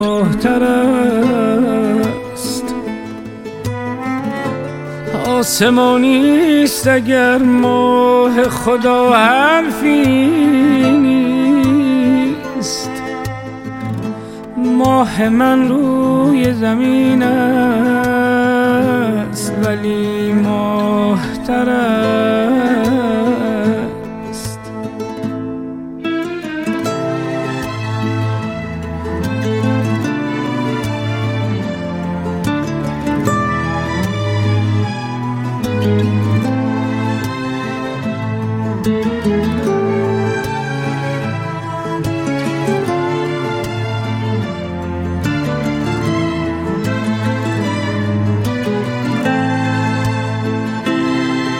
ماهتر است. آسمانیست اگر ماه خدا حرفی نیست. ماه من روی زمین است ولی ماهتر است.